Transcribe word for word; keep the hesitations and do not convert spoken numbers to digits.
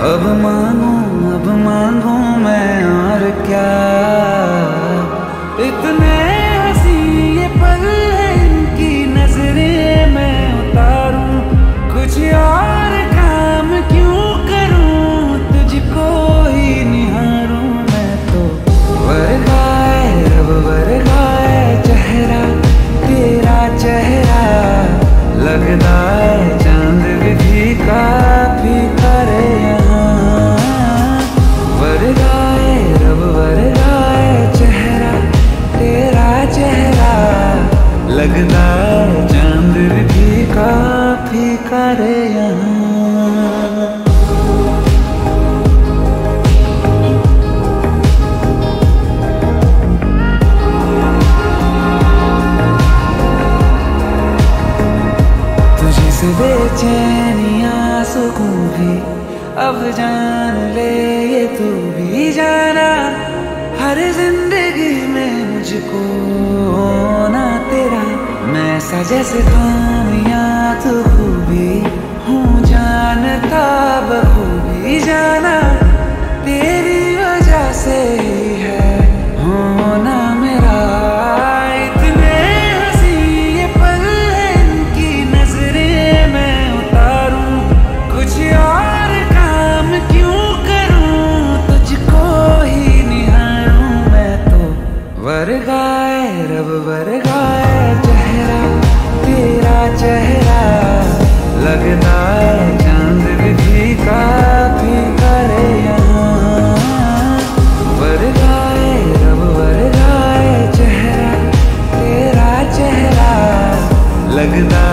अब मांगू अब मांगू मैं और क्या, इतने हंसी ये पल है इनकी नजरें मैं उतारूं, कुछ और काम क्यों करूं, तुझको ही निहारूं मैं तो। वरगाए रब वरगाए चेहरा तेरा चेहरा, लगता है चांद भी फीका फीका रे यहाँ। वरगाए रब वरगाए चेहरा तेरा चेहरा, लगता है चांद भी फीका फीका रे यहाँ। तुझसे बेचैनियां सुकून भी अब जान ले ये तू भी जाना, हर जिंदगी में मुझको होना तेरा मैं सा जैसे खामियां तू खूबी हूँ जानता बखूबी जाना, तेरी वजह से ही है होना मेरा। इतने हंसी ये पल है इनकी नजरें मैं उतारूं, कुछ और काम क्यों करूं, तुझको ही निहारूं मैं तो। वरगाए रब वरगाए चेहरा तेरा चेहरा, लगता है चांद भी फीका फीका रे यहाँ। वरगाए रब वरगाए चेहरा तेरा चेहरा, लगता